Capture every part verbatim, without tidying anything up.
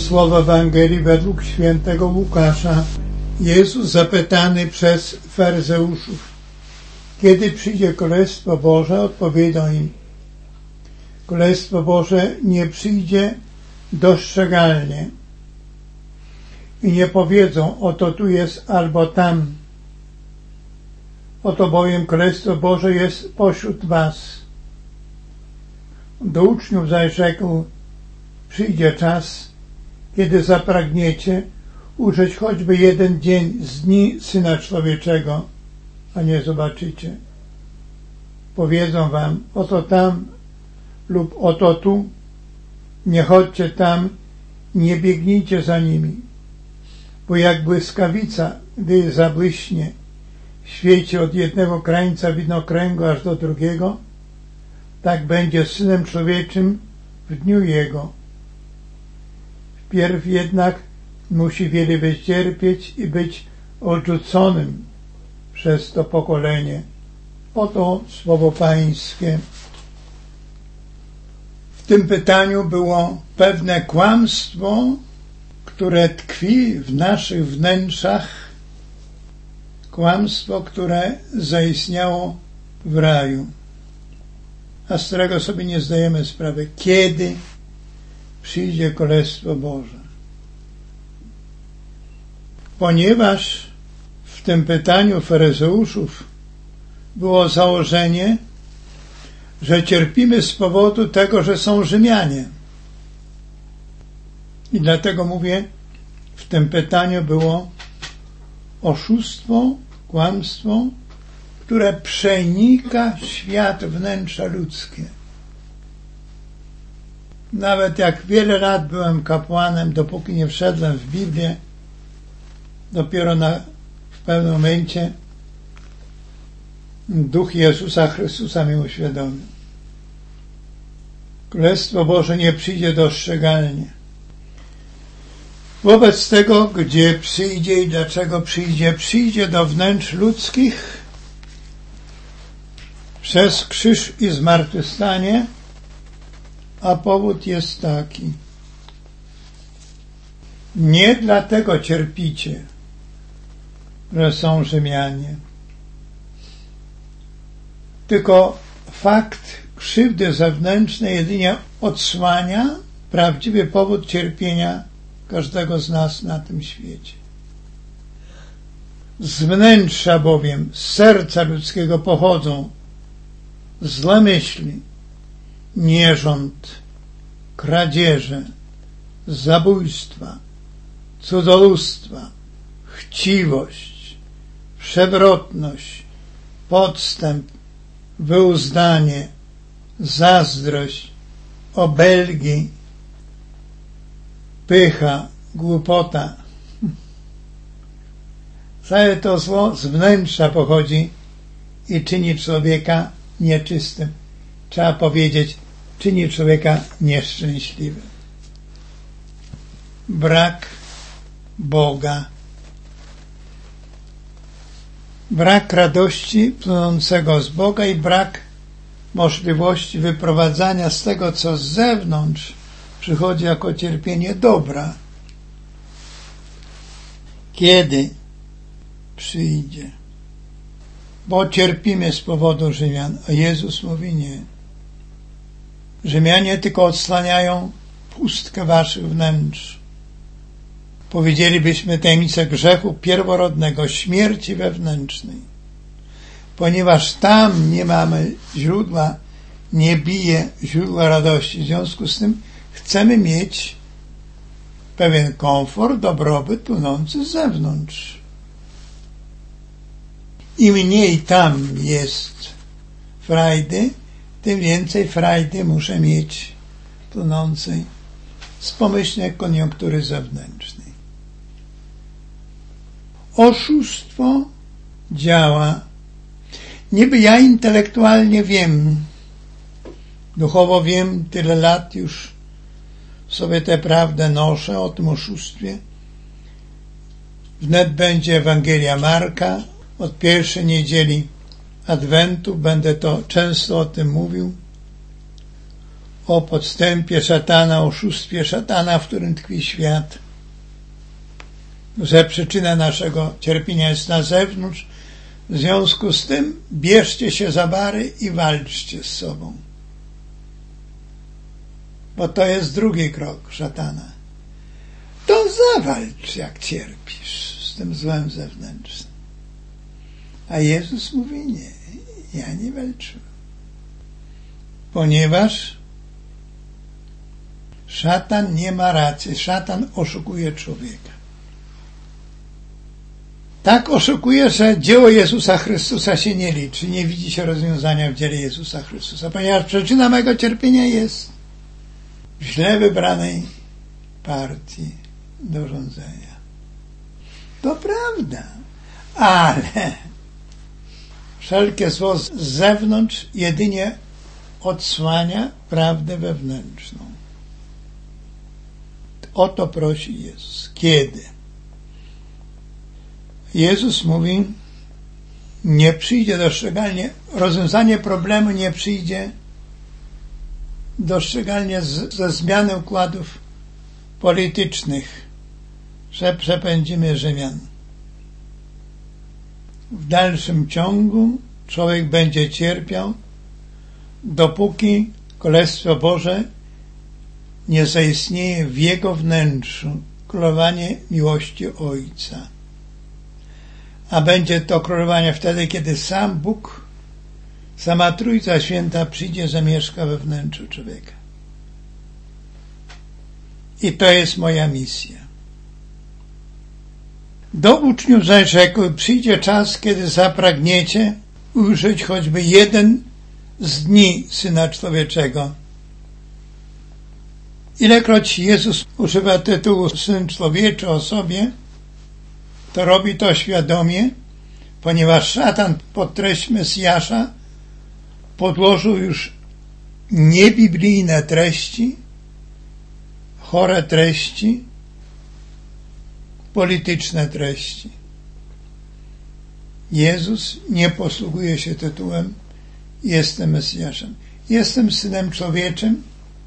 Słowa Ewangelii według świętego Łukasza. Jezus zapytany przez faryzeuszów: kiedy przyjdzie Królestwo Boże? Odpowiedział im: Królestwo Boże nie przyjdzie dostrzegalnie i nie powiedzą: oto tu jest albo tam. Oto bowiem Królestwo Boże jest pośród was. Do uczniów zaś rzekł: przyjdzie czas, kiedy zapragniecie ujrzeć choćby jeden dzień z dni Syna Człowieczego, a nie zobaczycie. Powiedzą wam: oto tam lub oto tu. Nie chodźcie tam, nie biegnijcie za nimi. Bo jak błyskawica, gdy zabłyśnie, świeci od jednego krańca widnokręgu aż do drugiego, tak będzie z Synem Człowieczym w dniu Jego. Wpierw jednak musi wiele wycierpieć i być odrzuconym przez to pokolenie. Oto słowo Pańskie. W tym pytaniu było pewne kłamstwo, które tkwi w naszych wnętrzach, kłamstwo, które zaistniało w raju, a z którego sobie nie zdajemy sprawy, kiedy przyjdzie Królestwo Boże. Ponieważ w tym pytaniu faryzeuszów było założenie, że cierpimy z powodu tego, że są Rzymianie. I dlatego mówię, w tym pytaniu było oszustwo, kłamstwo, które przenika świat, wnętrza ludzkie. Nawet jak wiele lat byłem kapłanem, dopóki nie wszedłem w Biblię, dopiero na, w pewnym momencie Duch Jezusa Chrystusa mi uświadomił. Królestwo Boże nie przyjdzie dostrzegalnie. Wobec tego, gdzie przyjdzie i dlaczego przyjdzie, przyjdzie do wnętrz ludzkich przez krzyż i zmartwychwstanie, a powód jest taki. Nie dlatego cierpicie, że są Rzymianie, tylko fakt krzywdy zewnętrznej jedynie odsłania prawdziwy powód cierpienia każdego z nas na tym świecie. Z wnętrza bowiem, z serca ludzkiego pochodzą złe myśli, nierząd, kradzieże, zabójstwa, cudzołóstwa, chciwość, przewrotność, podstęp, wyuzdanie, zazdrość, obelgi, pycha, głupota. Całe to zło z wnętrza pochodzi i czyni człowieka nieczystym. Trzeba powiedzieć, czyni człowieka nieszczęśliwym. Brak Boga. Brak radości płynącego z Boga i brak możliwości wyprowadzania z tego, co z zewnątrz przychodzi jako cierpienie, dobra. Kiedy przyjdzie? Bo cierpimy z powodu Rzymian, a Jezus mówi nie. Rzymianie tylko odsłaniają pustkę waszych wnętrz. Powiedzielibyśmy tajemnicę grzechu pierworodnego, śmierci wewnętrznej. Ponieważ tam nie mamy źródła, nie bije źródła radości. W związku z tym chcemy mieć pewien komfort, dobrobyt płynący z zewnątrz. Im mniej tam jest frajdy, tym więcej frajdy muszę mieć płynącej z pomyślnej koniunktury zewnętrznej. Oszustwo działa. Niby ja intelektualnie wiem, duchowo wiem, tyle lat już sobie tę prawdę noszę o tym oszustwie. Wnet będzie Ewangelia Marka, od pierwszej niedzieli Adwentu będę to często o tym mówił. o podstępie szatana, oszustwie szatana, w którym tkwi świat, że przyczyna naszego cierpienia jest na zewnątrz. W związku z tym bierzcie się za bary i walczcie z sobą. Bo to jest drugi krok szatana. To zawalcz, jak cierpisz z tym złem zewnętrznym. A Jezus mówi nie, ja nie walczyłem. Ponieważ szatan nie ma racji, szatan oszukuje człowieka. Tak oszukuje, że dzieło Jezusa Chrystusa się nie liczy, nie widzi się rozwiązania w dziele Jezusa Chrystusa, ponieważ przyczyna mego cierpienia jest w źle wybranej partii do rządzenia. To prawda, ale wszelkie zło z zewnątrz jedynie odsłania prawdę wewnętrzną. O to prosi Jezus. Kiedy? Jezus mówi, nie przyjdzie dostrzegalnie, rozwiązanie problemu nie przyjdzie dostrzegalnie z, ze zmiany układów politycznych, że przepędzimy Rzymian. W dalszym ciągu człowiek będzie cierpiał, dopóki Królestwo Boże nie zaistnieje w jego wnętrzu królowanie miłości Ojca. A będzie to królowanie wtedy, kiedy sam Bóg, sama Trójca Święta przyjdzie, zamieszka we wnętrzu człowieka. I to jest moja misja. Do uczniów zaś rzekł, przyjdzie czas, kiedy zapragniecie ujrzeć choćby jeden z dni Syna Człowieczego. Ilekroć Jezus używa tytułu Syn Człowieczy o sobie, to robi to świadomie, ponieważ szatan pod treść Mesjasza podłożył już niebiblijne treści, chore treści, polityczne treści. Jezus nie posługuje się tytułem jestem Mesjaszem. Jestem Synem Człowieczym.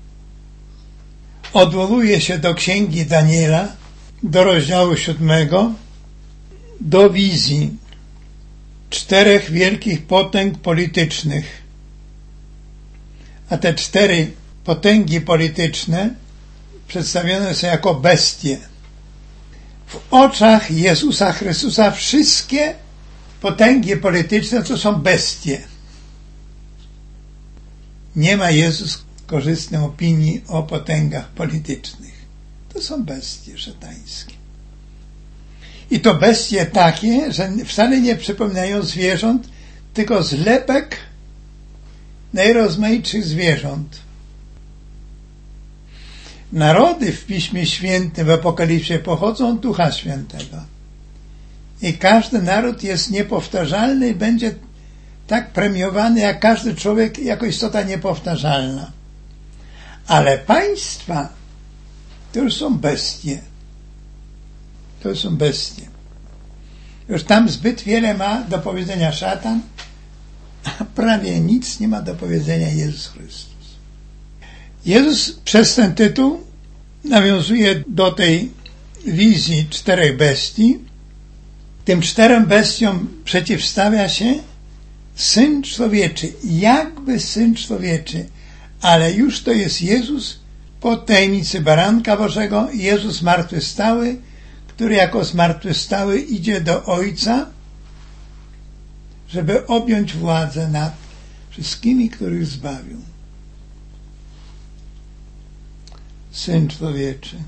Odwołuje się do Księgi Daniela, do rozdziału siódmego, do wizji czterech wielkich potęg politycznych. A te cztery potęgi polityczne przedstawione są jako bestie. W oczach Jezusa Chrystusa wszystkie potęgi polityczne to są bestie. Nie ma Jezus korzystnej opinii o potęgach politycznych. To są bestie szatańskie. I to bestie takie, że wcale nie przypominają zwierząt, tylko zlepek najrozmaitszych zwierząt. Narody w Piśmie Świętym, w Apokalipsie pochodzą od Ducha Świętego. I każdy naród jest niepowtarzalny i będzie tak premiowany, jak każdy człowiek jako istota niepowtarzalna. Ale państwa to już są bestie. To są bestie. Już tam zbyt wiele ma do powiedzenia szatan, a prawie nic nie ma do powiedzenia Jezus Chrystus. Jezus przez ten tytuł nawiązuje do tej wizji czterech bestii. Tym czterem bestiom przeciwstawia się Syn Człowieczy, jakby Syn Człowieczy, ale już to jest Jezus po tajemnicy Baranka Bożego, Jezus zmartwychwstały, który jako zmartwychwstały idzie do Ojca, żeby objąć władzę nad wszystkimi, których zbawił. Syn Człowieczy.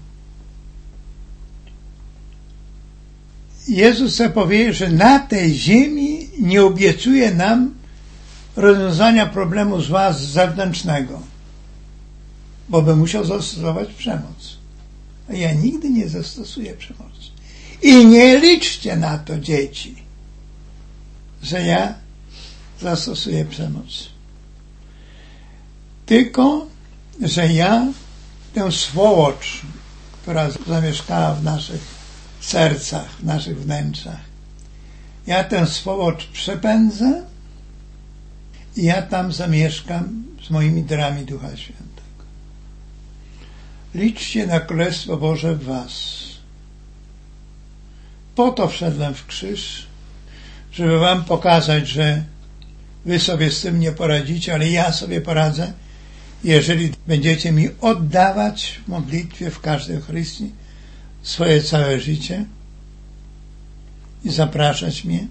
Jezus chce powiedzieć, że na tej ziemi nie obiecuje nam rozwiązania problemu zła zewnętrznego, bo by musiał zastosować przemoc. A ja nigdy nie zastosuję przemocy. I nie liczcie na to, dzieci, że ja zastosuję przemoc. Tylko, że ja tę swołocz, która zamieszkała w naszych sercach, w naszych wnętrzach, ja tę swołocz przepędzę i ja tam zamieszkam z moimi darami Ducha Świętego. liczcie na Królestwo Boże w was. Po to wszedłem w krzyż, żeby wam pokazać, że wy sobie z tym nie poradzicie, ale ja sobie poradzę, jeżeli będziecie mi oddawać w modlitwie w każdej Eucharystii swoje całe życie i zapraszać mnie.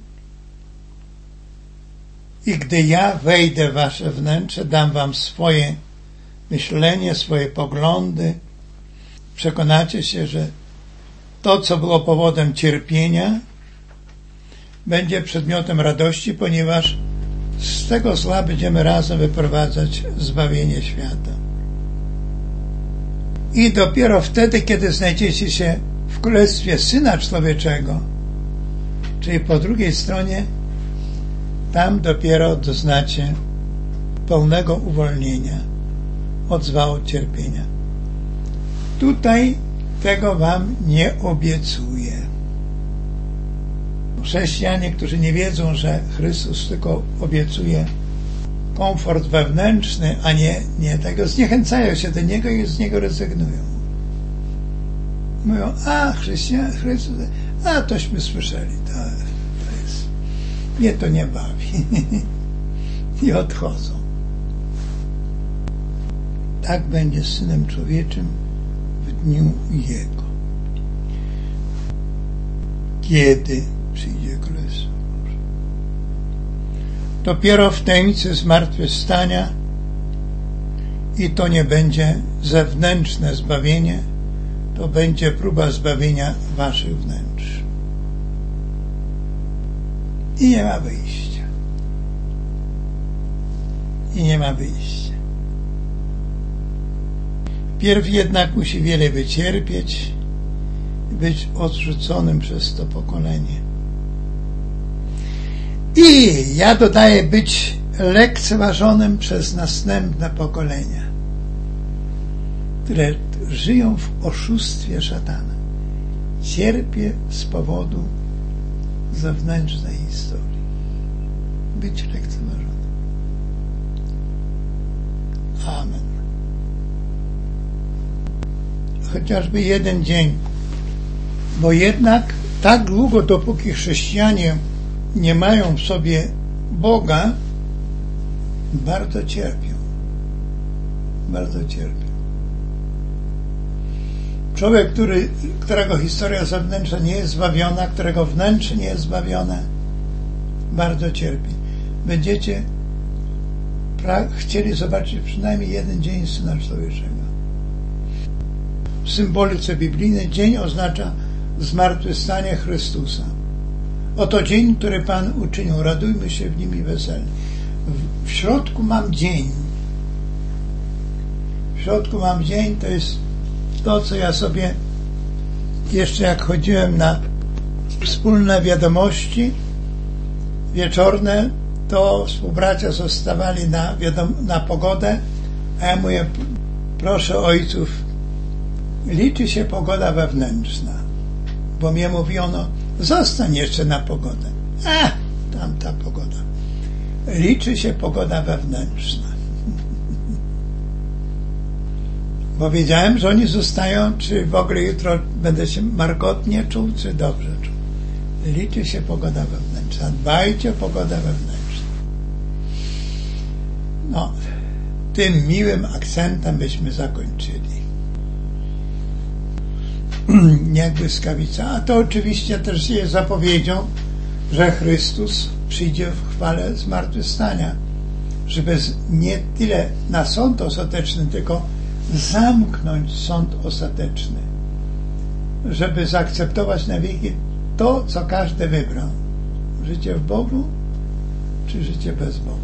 I gdy ja wejdę w wasze wnętrze, dam wam swoje myślenie, swoje poglądy, przekonacie się, że to, co było powodem cierpienia, będzie przedmiotem radości, ponieważ z tego zła będziemy razem wyprowadzać zbawienie świata. I dopiero wtedy, kiedy znajdziecie się w Królestwie Syna Człowieczego, czyli po drugiej stronie, tam dopiero doznacie pełnego uwolnienia od zła, od cierpienia. Tutaj tego wam nie obiecuję. Chrześcijanie, którzy nie wiedzą, że Chrystus tylko obiecuje komfort wewnętrzny, a nie, nie tego, zniechęcają się do Niego i z Niego rezygnują. Mówią, a chrześcijan, Chrystus, a tośmy słyszeli, to, to jest, mnie to nie bawi. I odchodzą. Tak będzie z Synem Człowieczym w dniu Jego. Kiedy przyjdzie Królestwo Boże? Dopiero w tajemnicy zmartwychwstania, i to nie będzie zewnętrzne zbawienie, to będzie próba zbawienia waszych wnętrz. I nie ma wyjścia. I nie ma wyjścia. Pierw jednak musi wiele wycierpieć, być odrzuconym przez to pokolenie. I ja dodaję, być lekceważonym przez następne pokolenia, które żyją w oszustwie szatana. Cierpię z powodu zewnętrznej historii. Być lekceważonym. Amen. Chociażby jeden dzień, bo jednak tak długo, dopóki chrześcijanie nie mają w sobie Boga, bardzo cierpią. Bardzo cierpią. Człowiek, który, którego historia zewnętrzna nie jest zbawiona, którego wnętrze nie jest zbawione, bardzo cierpi. Będziecie pra- chcieli zobaczyć przynajmniej jeden dzień Syna Człowieczego. W symbolice biblijnej dzień oznacza zmartwychwstanie Chrystusa. Oto dzień, który Pan uczynił. Radujmy się w nim i weselnie. W środku mam dzień. W środku mam dzień, to jest to, co ja sobie jeszcze jak chodziłem na wspólne wiadomości wieczorne, to współbracia zostawali na, wiadom- na pogodę, a ja mówię, proszę ojców, liczy się pogoda wewnętrzna, bo mnie mówiono, zostań jeszcze na pogodę. A, tamta pogoda. Liczy się pogoda wewnętrzna. Bo wiedziałem, że oni zostają, czy w ogóle jutro będę się markotnie czuł, czy dobrze czuł. Liczy się pogoda wewnętrzna. Dbajcie o pogodę wewnętrzną. No, tym miłym akcentem byśmy zakończyli. Jak błyskawica. A to oczywiście też jest zapowiedzią, że Chrystus przyjdzie w chwale zmartwychwstania, żeby nie tyle na sąd ostateczny, tylko zamknąć sąd ostateczny, żeby zaakceptować na wieki to, co każdy wybrał. Życie w Bogu, czy życie bez Boga.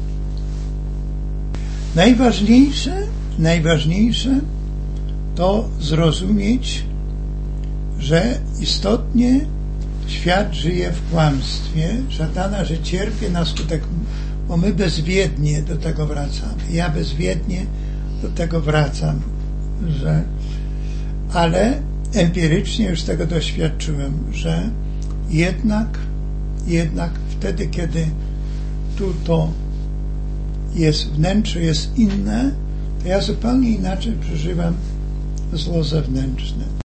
Najważniejsze, najważniejsze to zrozumieć, że istotnie świat żyje w kłamstwie szatana, że cierpi na skutek, bo my bezwiednie do tego wracamy. Ja bezwiednie do tego wracam, że ale empirycznie już tego doświadczyłem, że jednak jednak wtedy, kiedy tu to jest wnętrze jest inne, to ja zupełnie inaczej przeżywam zło zewnętrzne.